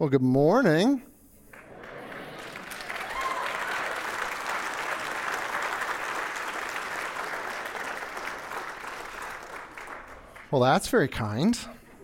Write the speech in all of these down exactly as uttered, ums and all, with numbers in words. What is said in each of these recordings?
Well, good morning. Well, that's very kind.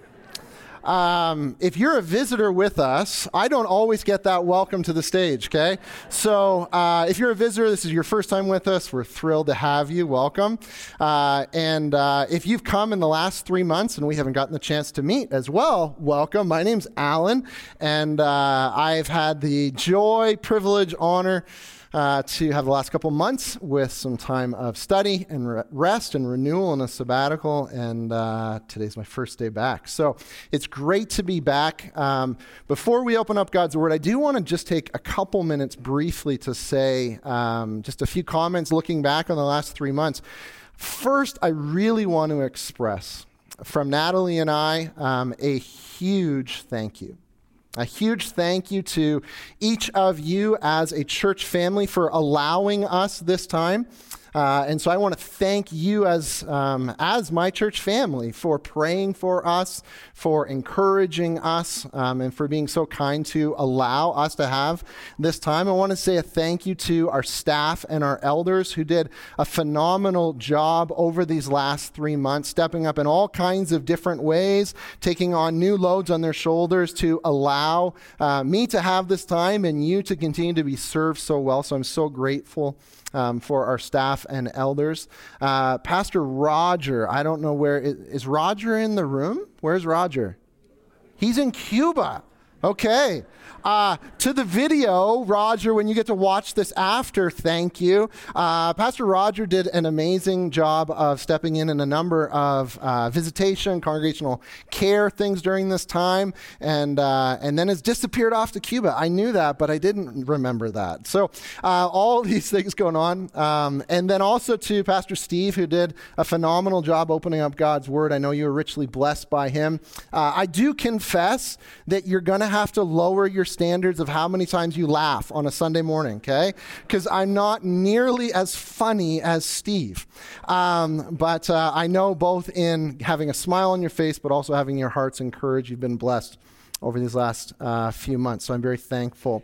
Um, if you're a visitor with us, I don't always get that welcome to the stage, okay? So uh, if you're a visitor, this is your first time with us, we're thrilled to have you. Welcome. Uh, and uh, if you've come in the last three months and we haven't gotten the chance to meet as well, welcome. My name's Alan, and uh, I've had the joy, privilege, honor Uh, to have the last couple months with some time of study and re- rest and renewal and a sabbatical, and uh, today's my first day back. So it's great to be back. Um, before we open up God's Word, I do want to just take a couple minutes briefly to say um, just a few comments looking back on the last three months. First, I really want to express from Natalie and I um, a huge thank you. A huge thank you to each of you as a church family for allowing us this time. Uh, and so I want to thank you as um, as my church family for praying for us, for encouraging us, um, and for being so kind to allow us to have this time. I want to say a thank you to our staff and our elders who did a phenomenal job over these last three months, stepping up in all kinds of different ways, taking on new loads on their shoulders to allow uh, me to have this time and you to continue to be served so well. So I'm so grateful Um, for our staff and elders. Uh, Pastor Roger, I don't know where, is, is Roger in the room? Where's Roger? He's in Cuba. Okay. Uh, to the video, Roger, when you get to watch this after, thank you. Uh, Pastor Roger did an amazing job of stepping in in a number of uh, visitation, congregational care things during this time, and uh, and then has disappeared off to Cuba. I knew that, but I didn't remember that. So uh, all these things going on. Um, and then also to Pastor Steve, who did a phenomenal job opening up God's Word. I know you were richly blessed by him. Uh, I do confess that you're going to have to lower your standards of how many times you laugh on a Sunday morning, okay? Because I'm not nearly as funny as Steve. Um, but uh, I know both in having a smile on your face, but also having your hearts encouraged, you've been blessed over these last uh, few months. So I'm very thankful.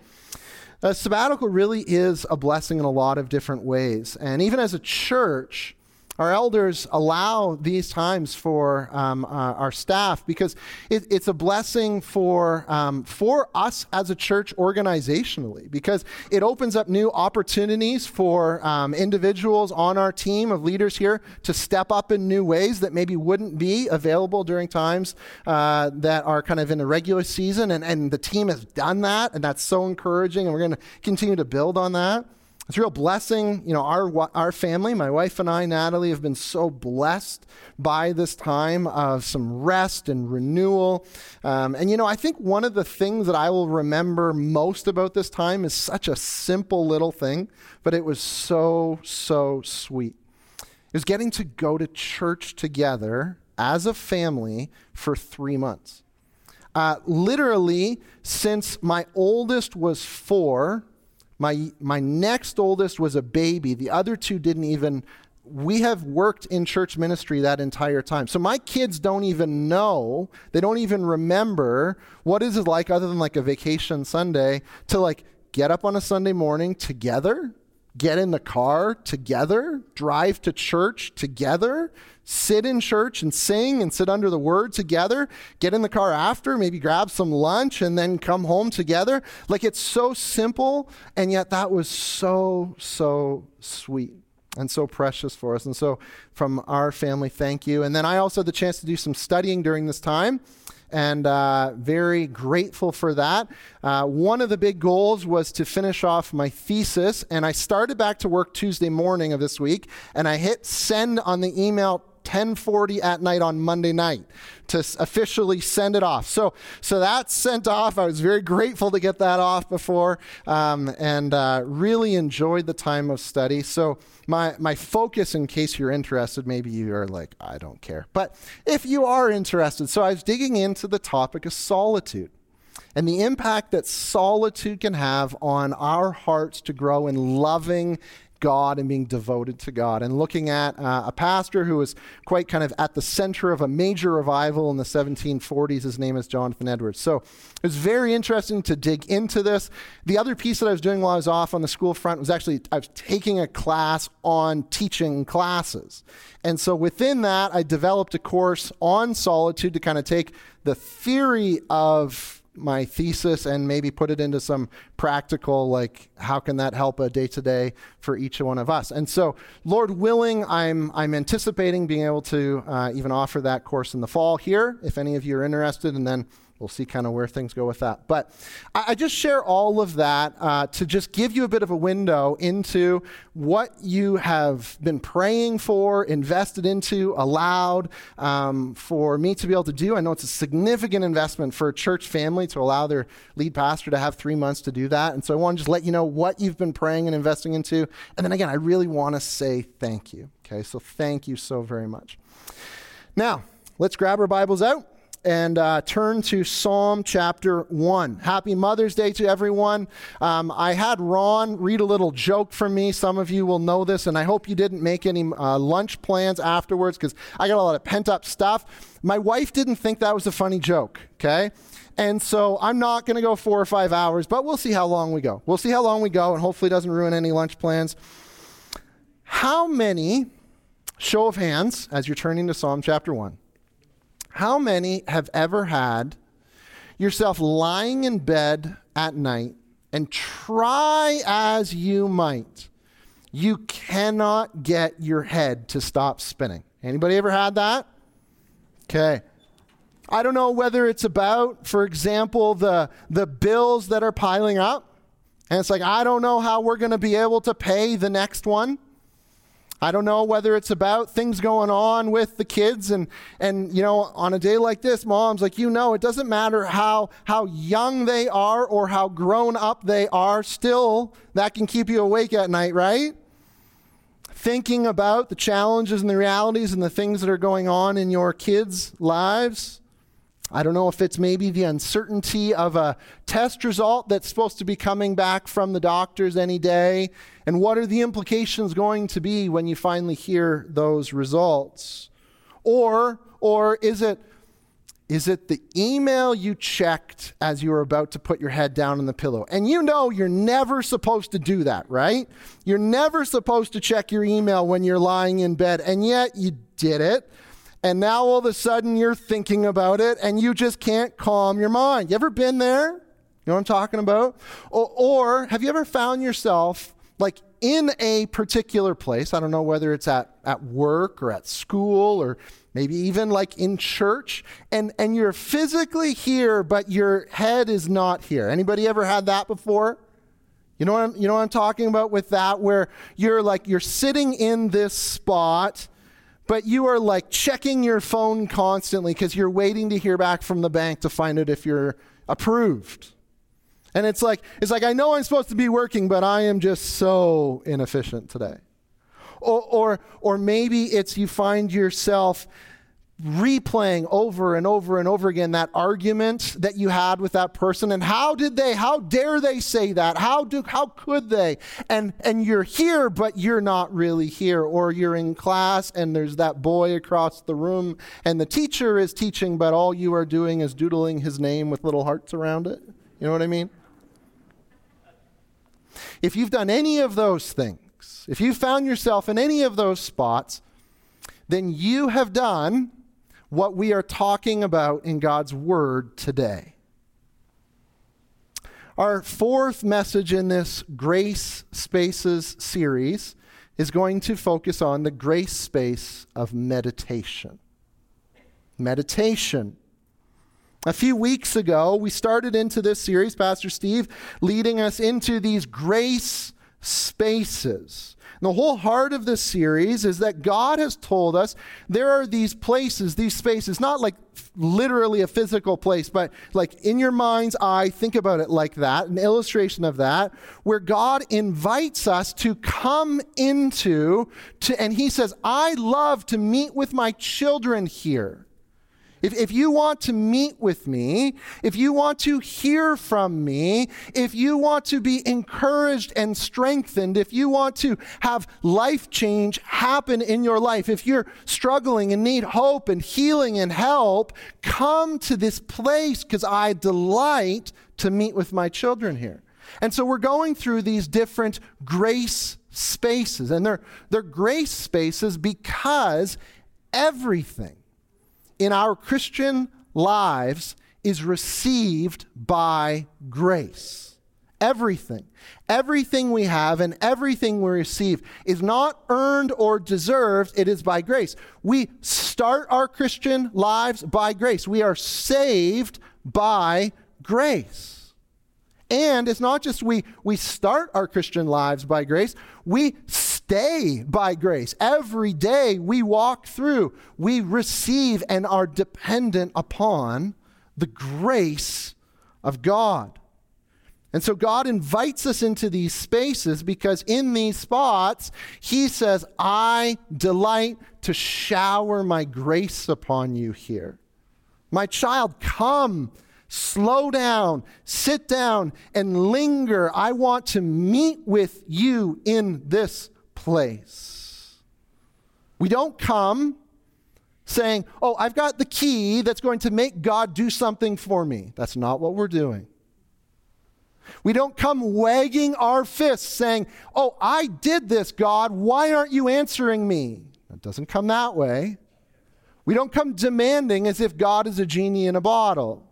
A sabbatical really is a blessing in a lot of different ways. And even as a church, our elders allow these times for um, uh, our staff because it, it's a blessing for um, for us as a church organizationally, because it opens up new opportunities for um, individuals on our team of leaders here to step up in new ways that maybe wouldn't be available during times uh, that are kind of in a regular season. And, and the team has done that, and that's so encouraging, and we're going to continue to build on that. It's a real blessing. You know, our our family, my wife and I, Natalie, have been so blessed by this time of some rest and renewal. Um, and, you know, I think one of the things that I will remember most about this time is such a simple little thing, but it was so, so sweet. It was getting to go to church together as a family for three months. Uh, literally, since my oldest was four, My my next oldest was a baby. The other two didn't even, we have worked in church ministry that entire time. So my kids don't even know, they don't even remember what is it like other than like a vacation Sunday to like get up on a Sunday morning together, get in the car together, drive to church together, sit in church and sing and sit under the word together, get in the car after, maybe grab some lunch and then come home together. Like, it's so simple, and yet that was so, so sweet and so precious for us. And so from our family, thank you. And then I also had the chance to do some studying during this time, and uh, very grateful for that. Uh, one of the big goals was to finish off my thesis, and I started back to work Tuesday morning of this week, and I hit send on the email ten forty at night on Monday night to officially send it off. So so that's sent off. I was very grateful to get that off before, um, and uh, really enjoyed the time of study. So my my focus, in case you're interested, maybe you are like, I don't care. But if you are interested, so I was digging into the topic of solitude and the impact that solitude can have on our hearts to grow in loving, God and being devoted to God, and looking at uh, a pastor who was quite kind of at the center of a major revival in the seventeen forties. His name is Jonathan Edwards. So it was very interesting to dig into this. The other piece that I was doing while I was off on the school front was actually I was taking a class on teaching classes. And so within that, I developed a course on solitude to kind of take the theory of my thesis and maybe put it into some practical, like, how can that help a day-to-day for each one of us? And so, Lord willing, I'm I'm anticipating being able to uh, even offer that course in the fall here, if any of you are interested, and then we'll see kind of where things go with that. But I, I just share all of that uh, to just give you a bit of a window into what you have been praying for, invested into, allowed um, for me to be able to do. I know it's a significant investment for a church family to allow their lead pastor to have three months to do that. And so I want to just let you know what you've been praying and investing into. And then again, I really want to say thank you. Okay, so thank you so very much. Now, let's grab our Bibles out and uh, turn to Psalm chapter one. Happy Mother's Day to everyone. Um, I had Ron read a little joke from me. Some of you will know this, and I hope you didn't make any uh, lunch plans afterwards, because I got a lot of pent-up stuff. My wife didn't think that was a funny joke, okay? And so I'm not going to go four or five hours, but we'll see how long we go. We'll see how long we go, and hopefully it doesn't ruin any lunch plans. How many, show of hands, as you're turning to Psalm chapter one, how many have ever had yourself lying in bed at night and try as you might, you cannot get your head to stop spinning? Anybody ever had that? Okay. I don't know whether it's about, for example, the, the bills that are piling up. And it's like, I don't know how we're going to be able to pay the next one. I don't know whether it's about things going on with the kids, and, and you know, on a day like this, moms, like, you know, it doesn't matter how, how young they are or how grown up they are, still that can keep you awake at night, right? Thinking about the challenges and the realities and the things that are going on in your kids' lives. I don't know if it's maybe the uncertainty of a test result that's supposed to be coming back from the doctors any day. And what are the implications going to be when you finally hear those results? Or, or is it, is it the email you checked as you were about to put your head down on the pillow? And you know you're never supposed to do that, right? You're never supposed to check your email when you're lying in bed, and yet you did it. And now all of a sudden you're thinking about it and you just can't calm your mind. You ever been there? You know what I'm talking about? Or, or have you ever found yourself like in a particular place? I don't know whether it's at, at work or at school or maybe even like in church, and, and you're physically here, but your head is not here. Anybody ever had that before? You know what I'm, you know what I'm talking about with that, where you're like, you're sitting in this spot, but you are like checking your phone constantly because you're waiting to hear back from the bank to find out if you're approved. And it's like, it's like, I know I'm supposed to be working, but I am just so inefficient today. Or, or, or maybe it's you find yourself replaying over and over and over again that argument that you had with that person, and how did they, how dare they say that? How do, how could they? And and you're here, but you're not really here. Or you're in class and there's that boy across the room and the teacher is teaching, but all you are doing is doodling his name with little hearts around it. You know what I mean? If you've done any of those things, if you found yourself in any of those spots, then you have done what we are talking about in God's Word today. Our fourth message in this Grace Spaces series is going to focus on the grace space of meditation. Meditation. A few weeks ago, we started into this series, Pastor Steve leading us into these grace spaces. And the whole heart of this series is that God has told us there are these places, these spaces, not like literally a physical place, but like in your mind's eye, think about it like that, an illustration of that, where God invites us to come into, to, and he says, I love to meet with my children here. If, if you want to meet with me, if you want to hear from me, if you want to be encouraged and strengthened, if you want to have life change happen in your life, if you're struggling and need hope and healing and help, come to this place because I delight to meet with my children here. And so we're going through these different grace spaces, and they're, they're grace spaces because everything in our Christian lives is received by grace. Everything. Everything we have and everything we receive is not earned or deserved. It is by grace. We start our Christian lives by grace. We are saved by grace. And it's not just we, we start our Christian lives by grace. We stay by grace. Every day we walk through, we receive and are dependent upon the grace of God. And so God invites us into these spaces because in these spots, he says, I delight to shower my grace upon you here. My child, come, slow down, sit down, and linger. I want to meet with you in this place. We don't come saying, oh, I've got the key that's going to make God do something for me. That's not what we're doing. We don't come wagging our fists saying, oh, I did this, God. Why aren't you answering me? It doesn't come that way. We don't come demanding as if God is a genie in a bottle.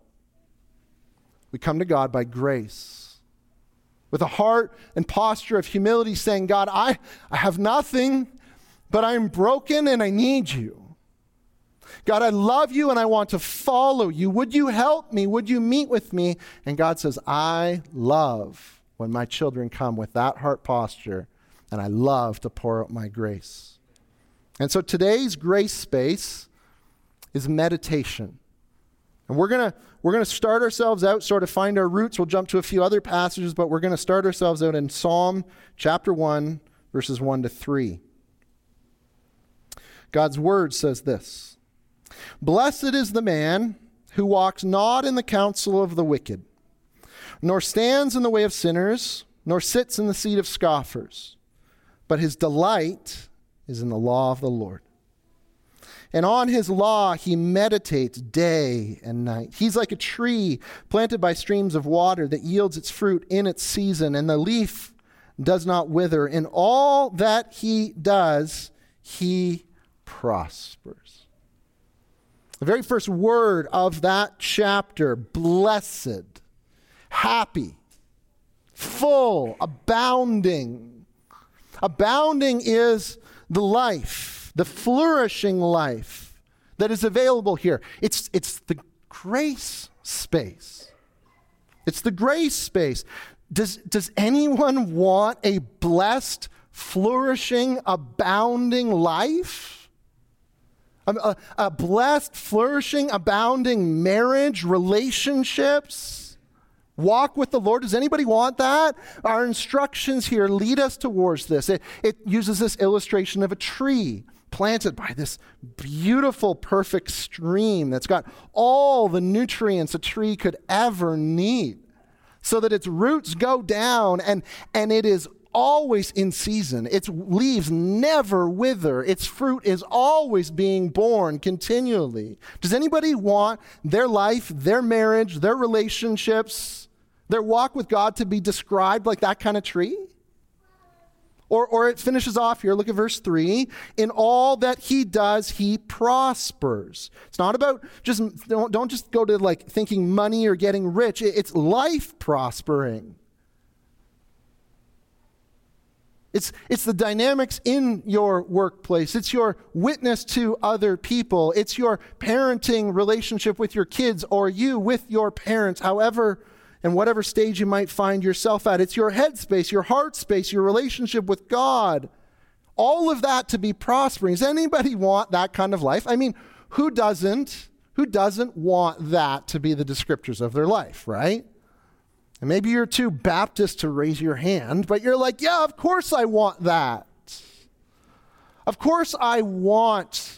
We come to God by grace, with a heart and posture of humility saying, God, I, I have nothing, but I'm broken and I need you. God, I love you and I want to follow you. Would you help me? Would you meet with me? And God says, I love when my children come with that heart posture, and I love to pour out my grace. And so today's grace space is meditation. And we're going to we're going to start ourselves out, sort of find our roots. We'll jump to a few other passages, but we're going to start ourselves out in Psalm chapter one, verses one to three. God's word says this: Blessed is the man who walks not in the counsel of the wicked, nor stands in the way of sinners, nor sits in the seat of scoffers, but his delight is in the law of the Lord. And on his law he meditates day and night. He's like a tree planted by streams of water that yields its fruit in its season, and the leaf does not wither. In all that he does, he prospers. The very first word of that chapter, blessed, happy, full, abounding. Abounding is the life, the flourishing life that is available here. It's, it's the grace space. It's the grace space. Does, does anyone want a blessed, flourishing, abounding life? A, a, a blessed, flourishing, abounding marriage, relationships? Walk with the Lord. Does anybody want that? Our instructions here lead us towards this. It, it uses this illustration of a tree planted by this beautiful, perfect stream that's got all the nutrients a tree could ever need, so that its roots go down and, and it is always in season. Its leaves never wither. Its fruit is always being born continually. Does anybody want their life, their marriage, their relationships, their walk with God to be described like that kind of tree? Or, or it finishes off here. Look at verse three. In all that he does, he prospers. It's not about just, don't, don't just go to like thinking money or getting rich. It's life prospering. It's, it's the dynamics in your workplace. It's your witness to other people. It's your parenting relationship with your kids, or you with your parents, however and whatever stage you might find yourself at. It's your head space, your heart space, your relationship with God. All of that to be prospering. Does anybody want that kind of life? I mean, who doesn't? Who doesn't want that to be the descriptors of their life, right? And maybe you're too Baptist to raise your hand, but you're like, yeah, of course I want that. Of course I want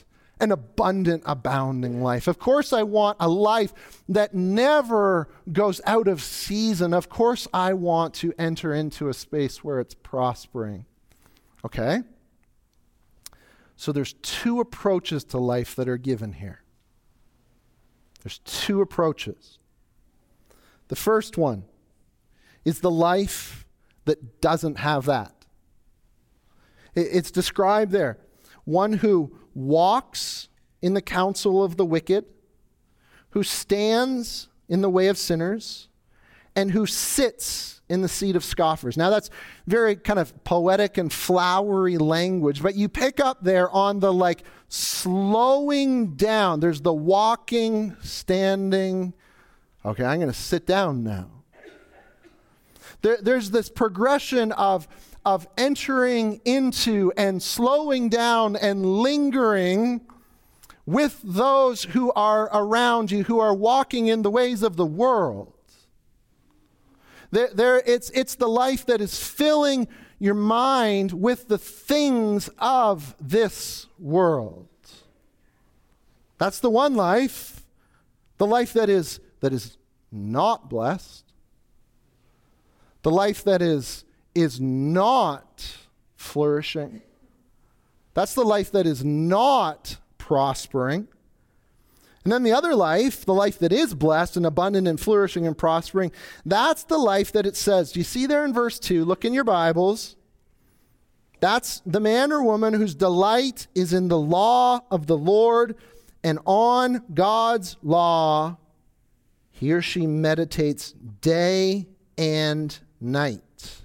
an abundant, abounding life. Of course, I want a life that never goes out of season. Of course, I want to enter into a space where it's prospering. Okay? So there's two approaches to life that are given here. There's two approaches. The first one is the life that doesn't have that. It's described there. One who walks in the counsel of the wicked, who stands in the way of sinners, and who sits in the seat of scoffers. Now that's very kind of poetic and flowery language, but you pick up there on the like slowing down. There's the walking, standing. Okay, I'm going to sit down now. There, there's this progression of, of entering into and slowing down and lingering with those who are around you, who are walking in the ways of the world. There, there, it's, it's the life that is filling your mind with the things of this world. That's the one life, the life that is, that is not blessed, the life that is, is not flourishing. That's the life that is not prospering. And then the other life, the life that is blessed and abundant and flourishing and prospering, that's the life that it says. Do you see there in verse two? Look in your Bibles. That's the man or woman whose delight is in the law of the Lord, and on God's law he or she meditates day and night.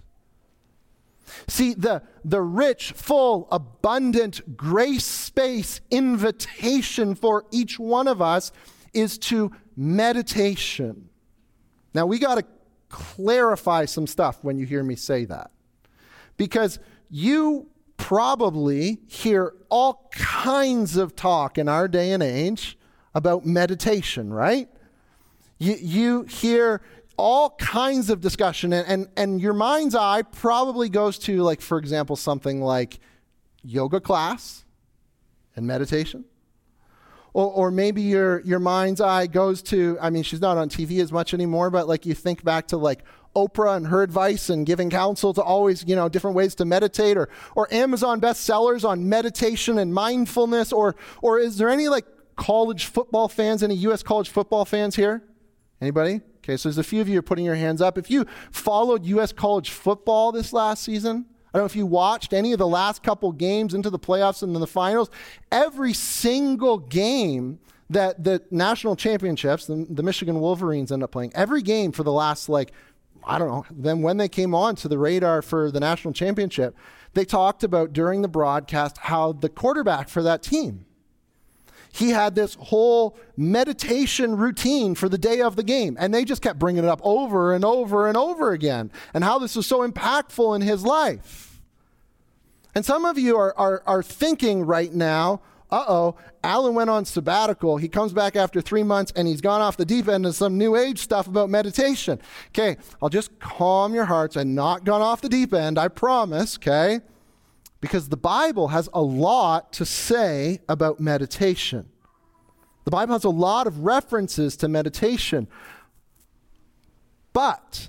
See, the, the rich, full, abundant, grace space invitation for each one of us is to meditation. Now, we got to clarify some stuff when you hear me say that, because you probably hear all kinds of talk in our day and age about meditation, right? You, you hear all kinds of discussion, and, and, and your mind's eye probably goes to, like, for example, something like yoga class and meditation. Or, or maybe your, your mind's eye goes to, I mean, she's not on T V as much anymore, but like you think back to like Oprah and her advice and giving counsel to always, you know, different ways to meditate, or, or Amazon bestsellers on meditation and mindfulness, or, or is there any like college football fans, any U S college football fans here? Anybody? Okay, so there's a few of you are putting your hands up. If you followed U S college football this last season, I don't know if you watched any of the last couple games into the playoffs and then the finals, every single game that the national championships, the, the Michigan Wolverines end up playing, every game for the last, like, I don't know, then when they came on to the radar for the national championship, they talked about during the broadcast how the quarterback for that team, he had this whole meditation routine for the day of the game. And they just kept bringing it up over and over and over again, and how this was so impactful in his life. And some of you are, are, are thinking right now, uh-oh, Alan went on sabbatical. He comes back after three months and he's gone off the deep end of some new age stuff about meditation. Okay, I'll just calm your hearts. I'm not gone off the deep end, I promise, okay? Because the Bible has a lot to say about meditation. The Bible has a lot of references to meditation. But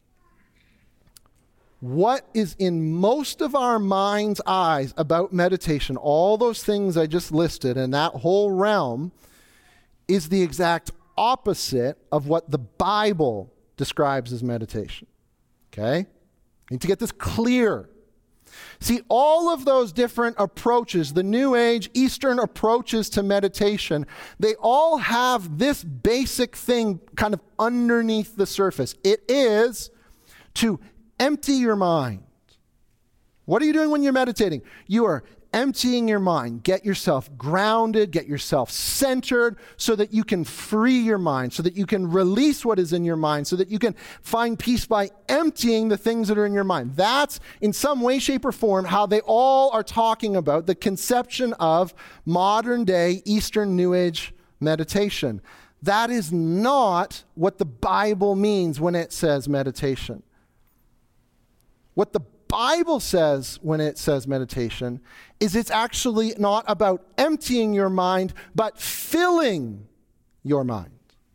what is in most of our mind's eyes about meditation, all those things I just listed in that whole realm, is the exact opposite of what the Bible describes as meditation. Okay? I need to get this clear. See, all of those different approaches, the New Age, Eastern approaches to meditation, they all have this basic thing kind of underneath the surface. It is to empty your mind. What are you doing when you're meditating? You are emptying your mind. Get yourself grounded, get yourself centered so that you can free your mind, so that you can release what is in your mind, so that you can find peace by emptying the things that are in your mind. That's, in some way, shape, or form, how they all are talking about the conception of modern day Eastern New Age meditation. That is not what the Bible means when it says meditation. What the Bible says when it says meditation is it's actually not about emptying your mind, but filling your mind.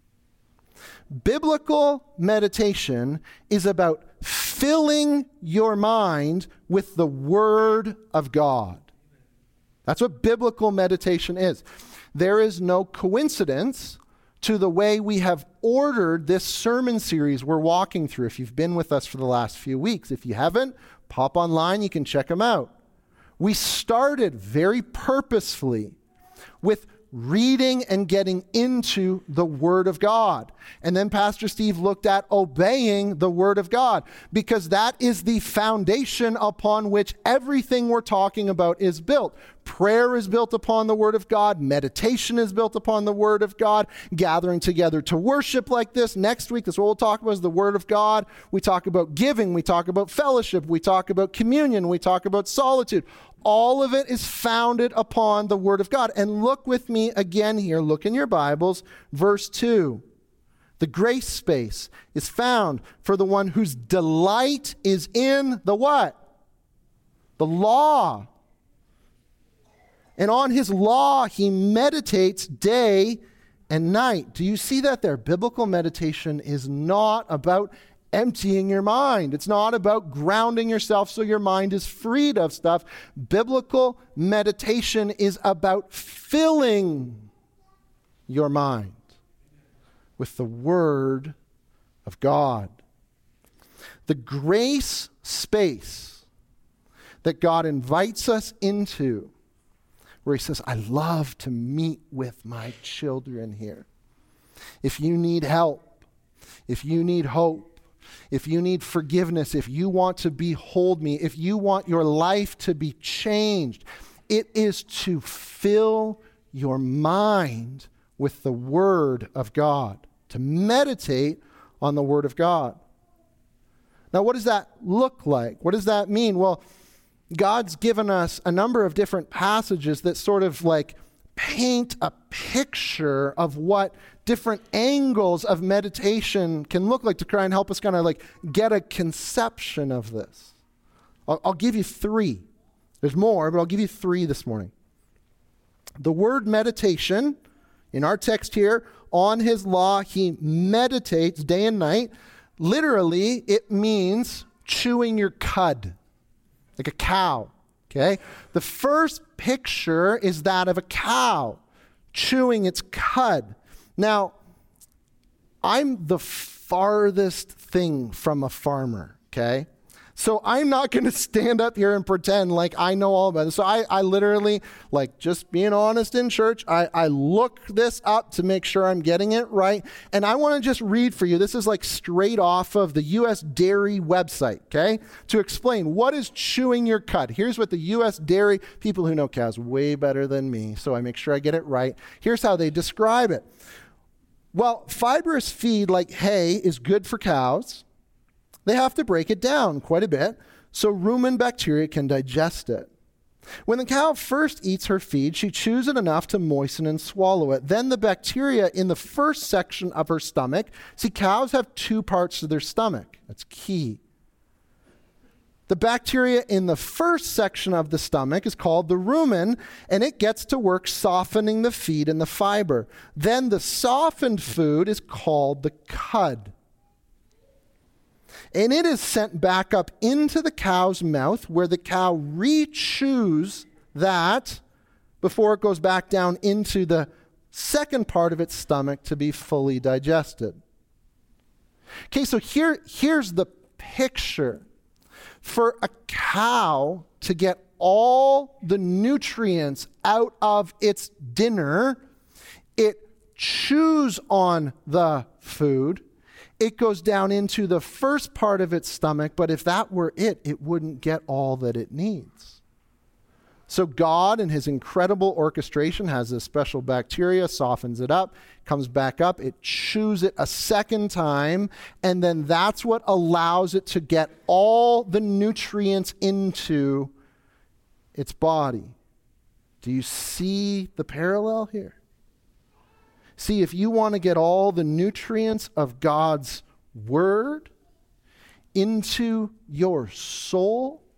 Biblical meditation is about filling your mind with the Word of God. That's what biblical meditation is. There is no coincidence to the way we have ordered this sermon series we're walking through. If you've been with us for the last few weeks, if you haven't, pop online, you can check them out. We started very purposefully with reading and getting into the Word of God. And then Pastor Steve looked at obeying the Word of God, because that is the foundation upon which everything we're talking about is built. Prayer is built upon the Word of God. Meditation is built upon the Word of God. Gathering together to worship like this. Next week, that's what we'll talk about is the Word of God. We talk about giving. We talk about fellowship. We talk about communion. We talk about solitude. All of it is founded upon the Word of God. And look with me again here. Look in your Bibles, verse two. The grace space is found for the one whose delight is in the what? The law. And on his law he meditates day and night. Do you see that there? Biblical meditation is not about emptying your mind. It's not about grounding yourself so your mind is freed of stuff. Biblical meditation is about filling your mind with the Word of God. The grace space that God invites us into, where he says, I love to meet with my children here. If you need help, if you need hope, if you need forgiveness, if you want to behold me, if you want your life to be changed, it is to fill your mind with the Word of God, to meditate on the Word of God. Now, what does that look like? What does that mean? Well, God's given us a number of different passages that sort of like paint a picture of what different angles of meditation can look like to try and help us kind of like get a conception of this. I'll, I'll give you three. There's more, but I'll give you three this morning. The word meditation, in our text here, on his law, he meditates day and night. Literally, it means chewing your cud, like a cow, okay? The first picture is that of a cow chewing its cud. Now, I'm the farthest thing from a farmer, okay? So I'm not going to stand up here and pretend like I know all about this. So I, I literally, like just being honest in church, I, I look this up to make sure I'm getting it right. And I want to just read for you. This is like straight off of the U S Dairy website, okay? To explain what is chewing your cud. Here's what the U S Dairy, people who know cows way better than me, so I make sure I get it right. Here's how they describe it. Well, fibrous feed like hay is good for cows. They have to break it down quite a bit so rumen bacteria can digest it. When the cow first eats her feed, she chews it enough to moisten and swallow it. Then the bacteria in the first section of her stomach, see, cows have two parts to their stomach. That's key. The bacteria in the first section of the stomach is called the rumen, and it gets to work softening the feed and the fiber. Then the softened food is called the cud. And it is sent back up into the cow's mouth, where the cow re-chews that before it goes back down into the second part of its stomach to be fully digested. Okay, so here, here's the picture. For a cow to get all the nutrients out of its dinner, it chews on the food. It goes down into the first part of its stomach, but if that were it, it wouldn't get all that it needs. So God, in his incredible orchestration, has this special bacteria, softens it up, comes back up, it chews it a second time, and then that's what allows it to get all the nutrients into its body. Do you see the parallel here? See, if you want to get all the nutrients of God's Word into your soul,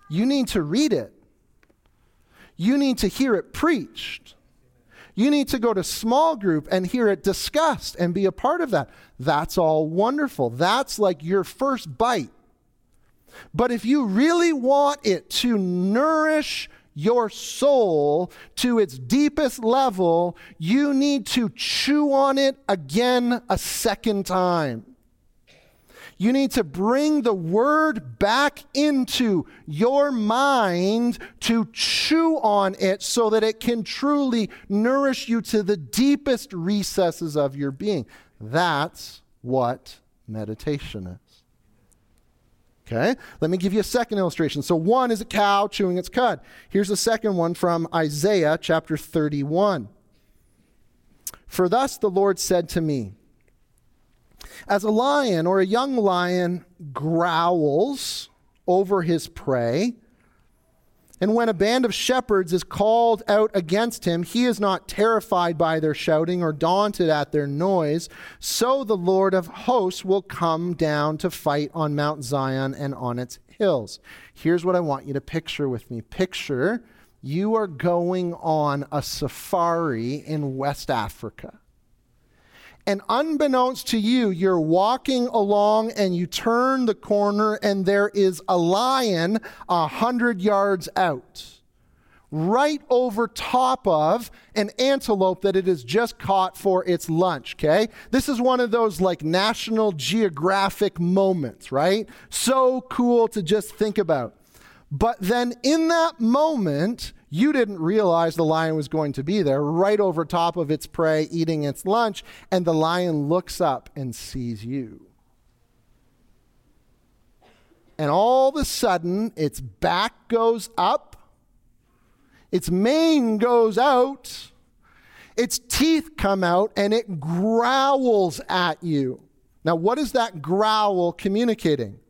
You need to read it. You need to hear it preached. You need to go to small group and hear it discussed and be a part of that. That's all wonderful. That's like your first bite. But if you really want it to nourish your soul to its deepest level, you need to chew on it again a second time. You need to bring the word back into your mind to chew on it so that it can truly nourish you to the deepest recesses of your being. That's what meditation is. Okay, let me give you a second illustration. So one is a cow chewing its cud. Here's a second one from Isaiah chapter thirty-one. For thus the Lord said to me, as a lion or a young lion growls over his prey, and when a band of shepherds is called out against him, he is not terrified by their shouting or daunted at their noise, so the Lord of hosts will come down to fight on Mount Zion and on its hills. Here's what I want you to picture with me. Picture you are going on a safari in West Africa. And unbeknownst to you, you're walking along and you turn the corner and there is a lion a hundred yards out, right over top of an antelope that it has just caught for its lunch, okay? This is one of those like National Geographic moments, right? So cool to just think about. But then in that moment, you didn't realize the lion was going to be there, right over top of its prey, eating its lunch, and the lion looks up and sees you. And all of a sudden, its back goes up, its mane goes out, its teeth come out, and it growls at you. Now, what is that growl communicating?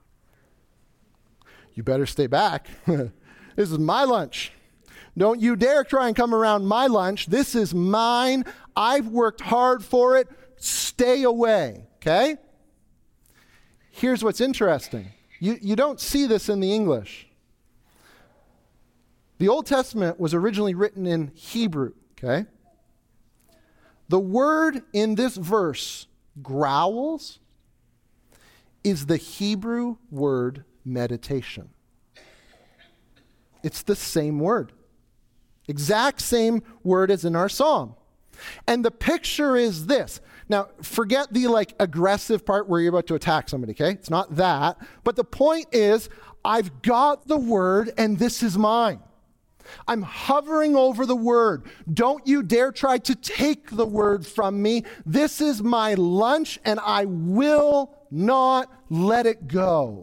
You better stay back. This is my lunch. Don't you dare try and come around my lunch. This is mine. I've worked hard for it. Stay away, okay? Here's what's interesting. You, you don't see this in the English. The Old Testament was originally written in Hebrew, okay? The word in this verse, growls, is the Hebrew word meditation. It's the same word. Exact same word as in our psalm. And the picture is this. Now, forget the like aggressive part where you're about to attack somebody, okay? It's not that. But the point is, I've got the word and this is mine. I'm hovering over the word. Don't you dare try to take the word from me. This is my lunch and I will not let it go.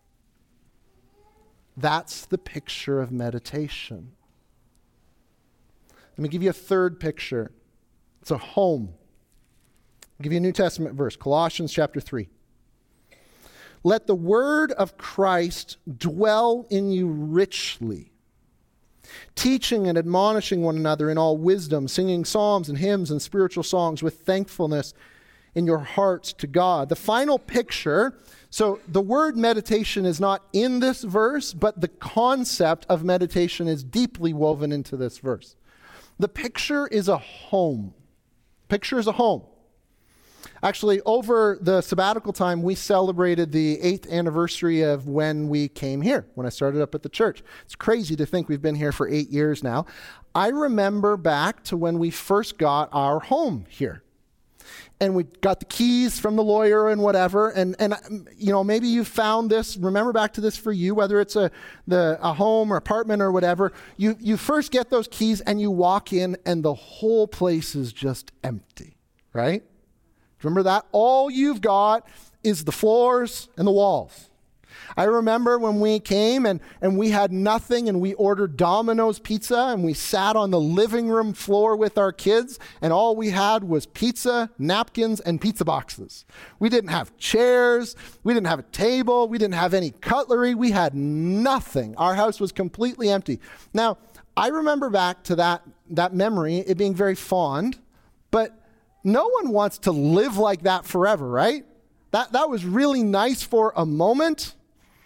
That's the picture of meditation. Let me give you a third picture. It's a home. I'll give you a New Testament verse, Colossians chapter three. Let the word of Christ dwell in you richly, teaching and admonishing one another in all wisdom, singing psalms and hymns and spiritual songs with thankfulness in your hearts to God. The final picture, so the word meditation is not in this verse, but the concept of meditation is deeply woven into this verse. The picture is a home. Picture is a home. Actually, over the sabbatical time, we celebrated the eighth anniversary of when we came here, when I started up at the church. It's crazy to think we've been here for eight years now. I remember back to when we first got our home here. And we got the keys from the lawyer and whatever. And, and you know, maybe you found this, remember back to this for you, whether it's a the a home or apartment or whatever. You, you first get those keys and you walk in and the whole place is just empty, right? Remember that? All you've got is the floors and the walls. I remember when we came and, and we had nothing and we ordered Domino's pizza and we sat on the living room floor with our kids and all we had was pizza, napkins, and pizza boxes. We didn't have chairs. We didn't have a table. We didn't have any cutlery. We had nothing. Our house was completely empty. Now, I remember back to that, that memory, it being very fond, but no one wants to live like that forever, right? That, that was really nice for a moment.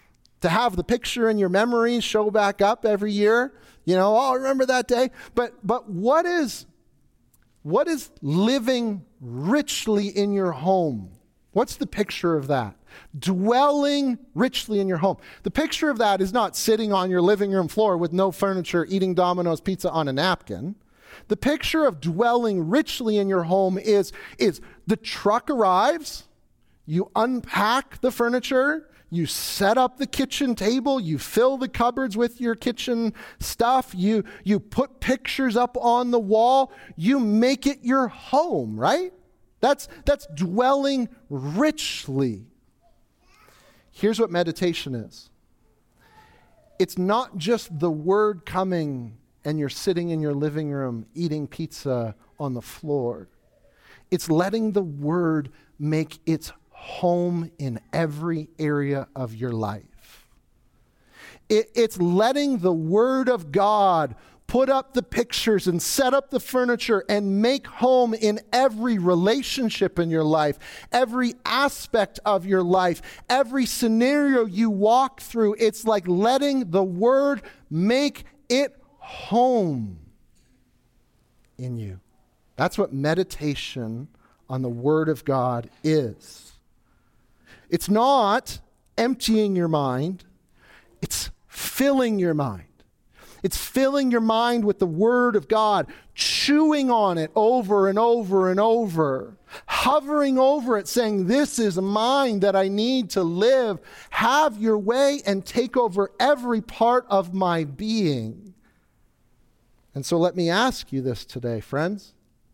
to have the picture in your memory show back up every year. You know, oh, remember that day? But but what is what is living richly in your home? What's the picture of that? Dwelling richly in your home. The picture of that is not sitting on your living room floor with no furniture, eating Domino's pizza on a napkin. The picture of dwelling richly in your home is, is the truck arrives, you unpack the furniture, you set up the kitchen table, you fill the cupboards with your kitchen stuff, you, you put pictures up on the wall, you make it your home, right? That's, that's dwelling richly. Here's what meditation is. It's not just the word coming and you're sitting in your living room eating pizza on the floor. It's letting the word make its home in every area of your life. It, it's letting the word of God put up the pictures and set up the furniture and make home in every relationship in your life, every aspect of your life, every scenario you walk through. It's like letting the word make it home in you. That's what meditation on the word of God is. It's not emptying your mind, it's filling your mind. It's filling your mind with the word of God, chewing on it over and over and over, hovering over it, saying, this is mine that I need to live. Have your way and take over every part of my being. And so let me ask you this today, friends.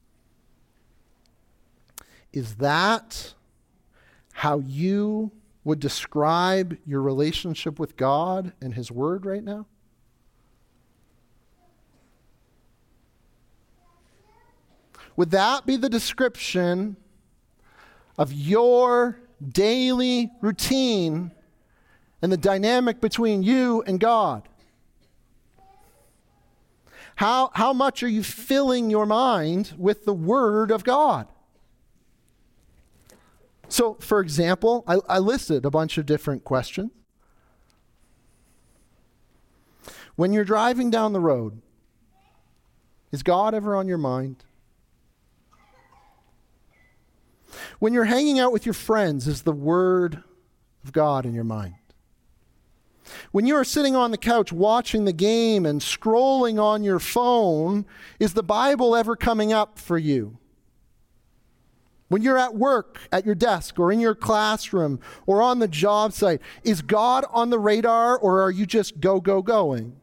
Is that how you would describe your relationship with God and his word right now? Would that be the description of your daily routine and the dynamic between you and God? How, how much are you filling your mind with the Word of God? So, for example, I, I listed a bunch of different questions. When you're driving down the road, is God ever on your mind? When you're hanging out with your friends, is the Word of God in your mind? When you are sitting on the couch watching the game and scrolling on your phone, is the Bible ever coming up for you? When you're at work, at your desk, or in your classroom, or on the job site, is God on the radar, or are you just go, go, going?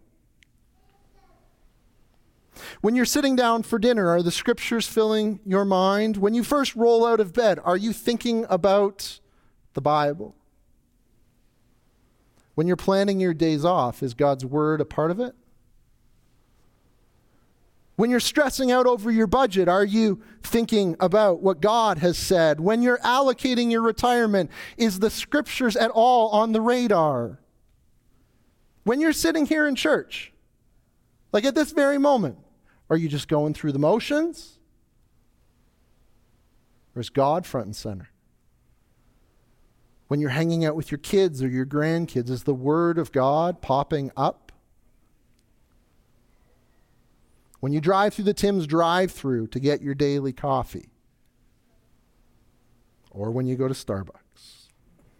When you're sitting down for dinner, are the scriptures filling your mind? When you first roll out of bed, are you thinking about the Bible? When you're planning your days off, is God's word a part of it? When you're stressing out over your budget, are you thinking about what God has said? When you're allocating your retirement, is the scriptures at all on the radar? When you're sitting here in church, like at this very moment, are you just going through the motions? Or is God front and center? When you're hanging out with your kids or your grandkids, is the Word of God popping up? When you drive through the Tim's drive-thru to get your daily coffee, or when you go to Starbucks,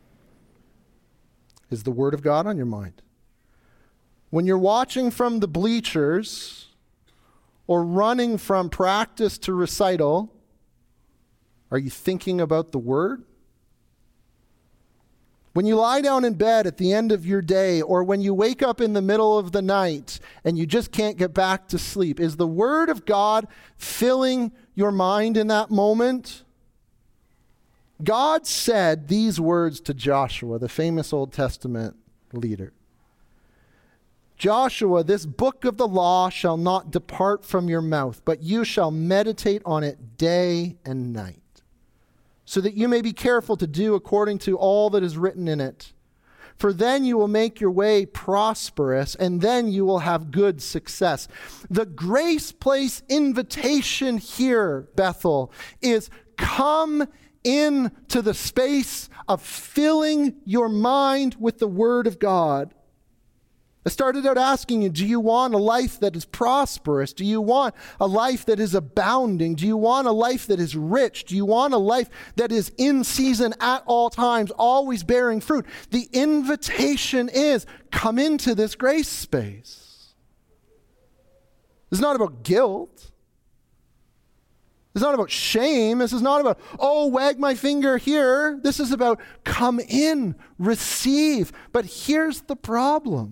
is the Word of God on your mind? When you're watching from the bleachers or running from practice to recital, are you thinking about the Word? When you lie down in bed at the end of your day, or when you wake up in the middle of the night and you just can't get back to sleep, is the Word of God filling your mind in that moment? God said these words to Joshua, the famous Old Testament leader. Joshua, this book of the law shall not depart from your mouth, but you shall meditate on it day and night, so that you may be careful to do according to all that is written in it. For then you will make your way prosperous, and then you will have good success. The Grace Place invitation here, Bethel, is come into the space of filling your mind with the Word of God. I started out asking you, do you want a life that is prosperous? Do you want a life that is abounding? Do you want a life that is rich? Do you want a life that is in season at all times, always bearing fruit? The invitation is, come into this grace space. It's not about guilt. It's not about shame. This is not about, oh, wag my finger here. This is about come in, receive. But here's the problem.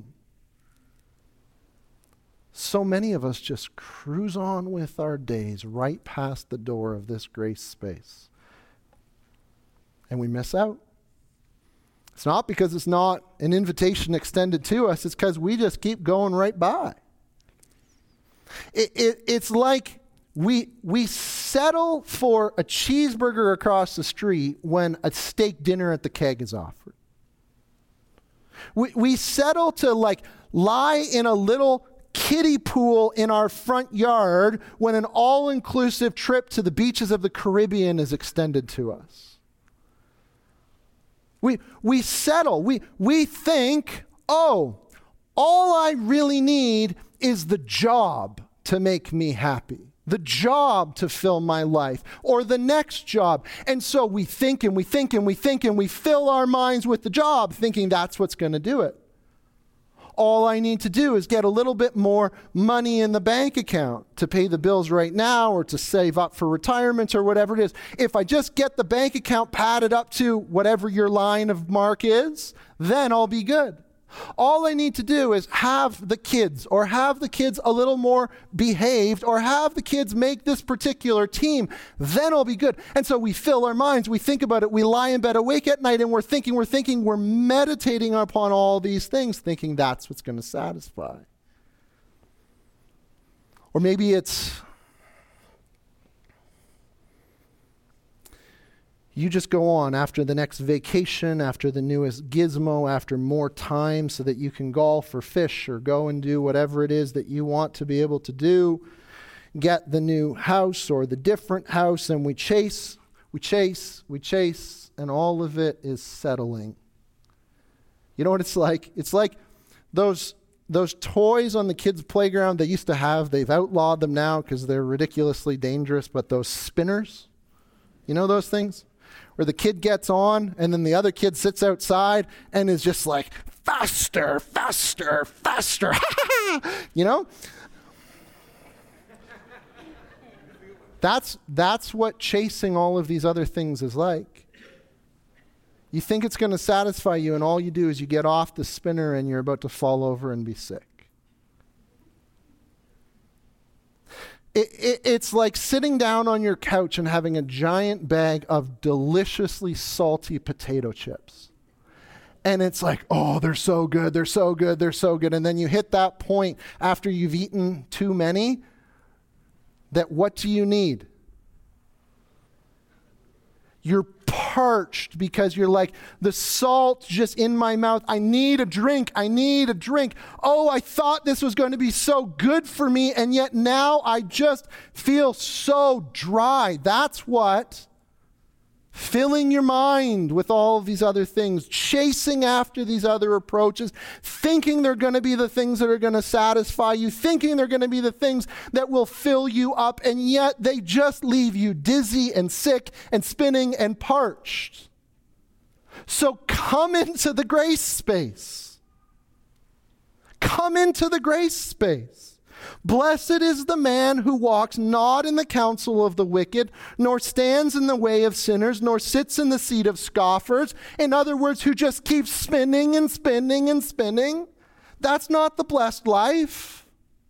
So many of us just cruise on with our days right past the door of this grace space. And we miss out. It's not because it's not an invitation extended to us. It's because we just keep going right by. It, it, it's like we, we settle for a cheeseburger across the street when a steak dinner at the Keg is offered. We, we settle to like lie in a little kiddie pool in our front yard when an all-inclusive trip to the beaches of the Caribbean is extended to us. We, we settle. We, we think, oh, all I really need is the job to make me happy, the job to fill my life, or the next job. And so we think and we think and we think and we fill our minds with the job, thinking that's what's going to do it. All I need to do is get a little bit more money in the bank account to pay the bills right now or to save up for retirement or whatever it is. If I just get the bank account padded up to whatever your line of mark is, then I'll be good. All I need to do is have the kids or have the kids a little more behaved or have the kids make this particular team. Then I'll be good. And so we fill our minds. We think about it. We lie in bed awake at night and we're thinking, we're thinking, we're meditating upon all these things, thinking that's what's going to satisfy. Or maybe it's you just go on after the next vacation, after the newest gizmo, after more time so that you can golf or fish or go and do whatever it is that you want to be able to do. Get the new house or the different house, and we chase, we chase, we chase, and all of it is settling. You know what it's like? It's like those, those toys on the kids' playground they used to have. They've outlawed them now because they're ridiculously dangerous, but those spinners, you know those things? Where the kid gets on and then the other kid sits outside and is just like, faster, faster, faster, you know? That's, that's what chasing all of these other things is like. You think it's going to satisfy you and all you do is you get off the spinner and you're about to fall over and be sick. It, it, it's like sitting down on your couch and having a giant bag of deliciously salty potato chips. And it's like, oh, they're so good, they're so good, they're so good. And then you hit that point after you've eaten too many that what do you need? You're parched because you're like, the salt's just in my mouth. I need a drink. I need a drink. Oh, I thought this was going to be so good for me, and yet now I just feel so dry. That's what filling your mind with all of these other things, chasing after these other approaches, thinking they're going to be the things that are going to satisfy you, thinking they're going to be the things that will fill you up, and yet they just leave you dizzy and sick and spinning and parched. So come into the grace space. Come into the grace space. Blessed is the man who walks not in the counsel of the wicked, nor stands in the way of sinners, nor sits in the seat of scoffers. In other words, who just keeps spinning and spinning and spinning. That's not the blessed life.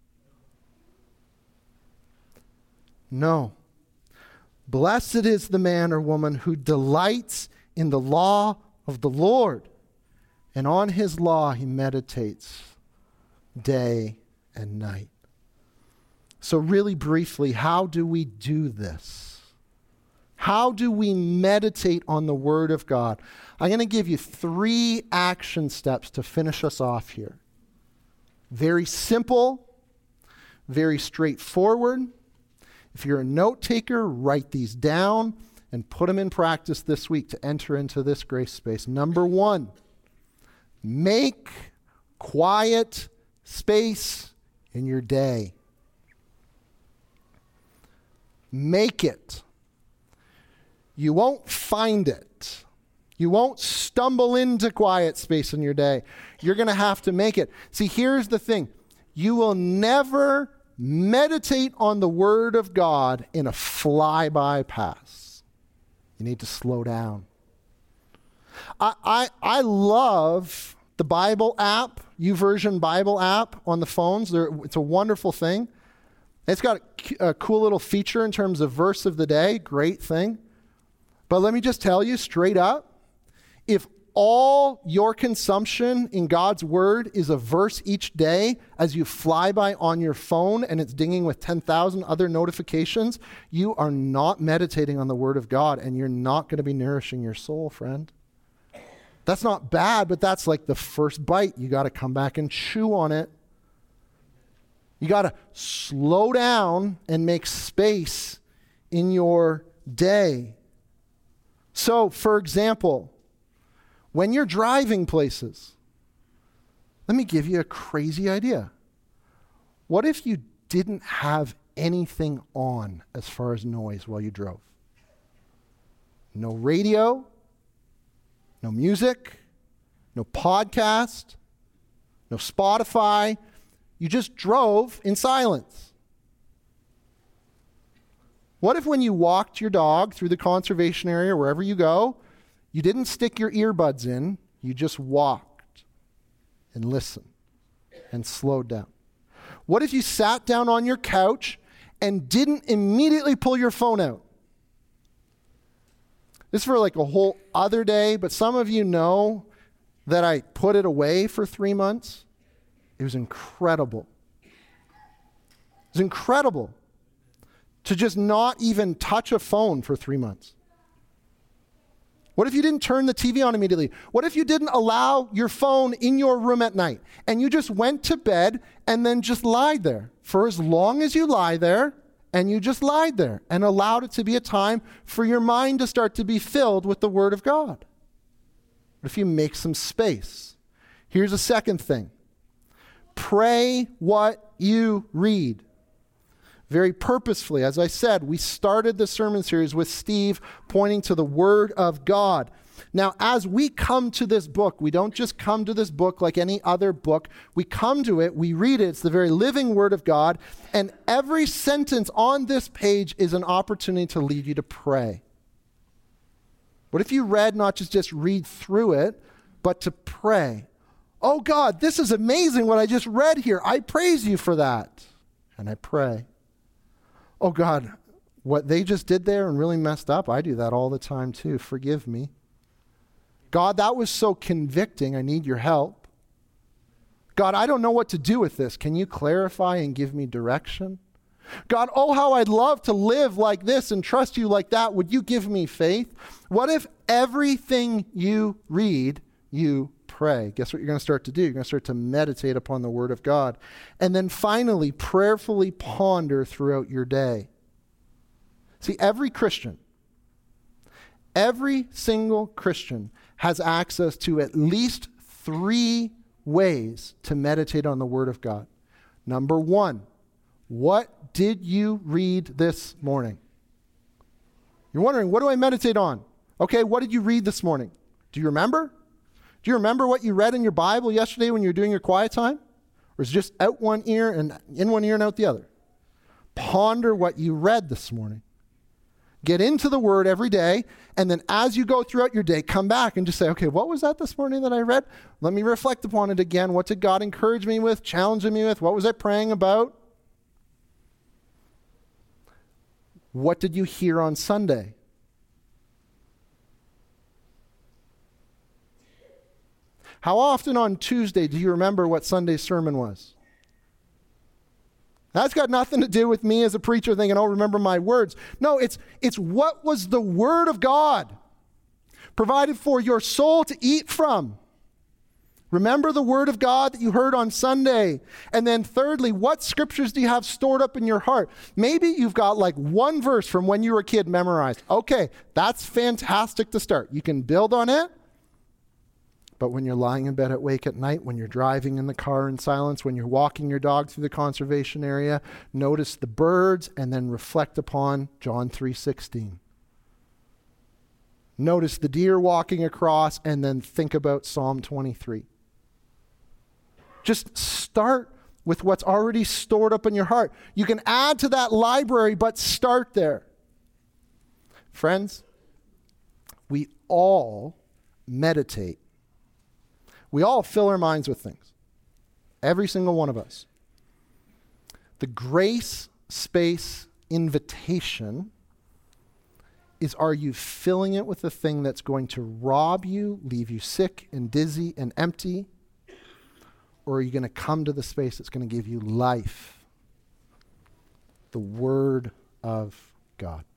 No. Blessed is the man or woman who delights in the law of the Lord, and on his law he meditates day and night. So really briefly, how do we do this? How do we meditate on the Word of God? I'm going to give you three action steps to finish us off here. Very simple, very straightforward. If you're a note taker, write these down and put them in practice this week to enter into this grace space. Number one, make quiet space in your day. Make it. You won't find it. You won't stumble into quiet space in your day. You're going to have to make it. See, here's the thing. You will never meditate on the Word of God in a fly-by pass. You need to slow down. I, I, I love the Bible app, YouVersion Bible app on the phones. They're, it's a wonderful thing. It's got a, a cool little feature in terms of verse of the day. Great thing. But let me just tell you straight up, if all your consumption in God's Word is a verse each day as you fly by on your phone and it's dinging with ten thousand other notifications, you are not meditating on the Word of God, and you're not going to be nourishing your soul, friend. That's not bad, but that's like the first bite. You got to come back and chew on it. You got to slow down and make space in your day. So, for example, when you're driving places, let me give you a crazy idea. What if you didn't have anything on as far as noise while you drove? No radio, no music, no podcast, no Spotify. You just drove in silence. What if when you walked your dog through the conservation area, wherever you go, you didn't stick your earbuds in, you just walked and listened and slowed down? What if you sat down on your couch and didn't immediately pull your phone out? This is for like a whole other day, but some of you know that I put it away for three months. It was incredible. It was incredible to just not even touch a phone for three months. What if you didn't turn the T V on immediately? What if you didn't allow your phone in your room at night and you just went to bed and then just lied there for as long as you lie there, and you just lied there and allowed it to be a time for your mind to start to be filled with the Word of God? What if you make some space? Here's a second thing. Pray what you read. Very purposefully, as I said, we started the sermon series with Steve pointing to the Word of God. Now, as we come to this book, we don't just come to this book like any other book. We come to it, we read it, it's the very living Word of God, and every sentence on this page is an opportunity to lead you to pray. What if you read, not just, just read through it, but to pray? Oh God, this is amazing what I just read here. I praise you for that. And I pray. Oh God, what they just did there and really messed up, I do that all the time too. Forgive me. God, that was so convicting. I need your help. God, I don't know what to do with this. Can you clarify and give me direction? God, oh, how I'd love to live like this and trust you like that. Would you give me faith? What if everything you read, you pray? Guess what you're going to start to do? You're going to start to meditate upon the Word of God. And then finally, prayerfully ponder throughout your day. See, every Christian, every single Christian has access to at least three ways to meditate on the Word of God. Number one, what did you read this morning? You're wondering, what do I meditate on? Okay, what did you read this morning? Do you remember? Do you remember what you read in your Bible yesterday when you were doing your quiet time? Or is it just out one ear and in one ear and out the other? Ponder what you read this morning. Get into the Word every day, and then as you go throughout your day, come back and just say, okay, what was that this morning that I read? Let me reflect upon it again. What did God encourage me with, challenge me with? What was I praying about? What did you hear on Sunday? How often on Tuesday do you remember what Sunday's sermon was? That's got nothing to do with me as a preacher thinking, oh, remember my words. No, it's, it's what was the Word of God provided for your soul to eat from. Remember the word of God that you heard on Sunday. And then thirdly, what scriptures do you have stored up in your heart? Maybe you've got like one verse from when you were a kid memorized. Okay, that's fantastic to start. You can build on it. But when you're lying in bed awake at night, when you're driving in the car in silence, when you're walking your dog through the conservation area, notice the birds and then reflect upon John three sixteen. Notice the deer walking across and then think about Psalm twenty-three. Just start with what's already stored up in your heart. You can add to that library, but start there. Friends, we all meditate. We all fill our minds with things. Every single one of us. The grace space invitation is, are you filling it with the thing that's going to rob you, leave you sick and dizzy and empty? Or are you going to come to the space that's going to give you life? The Word of God.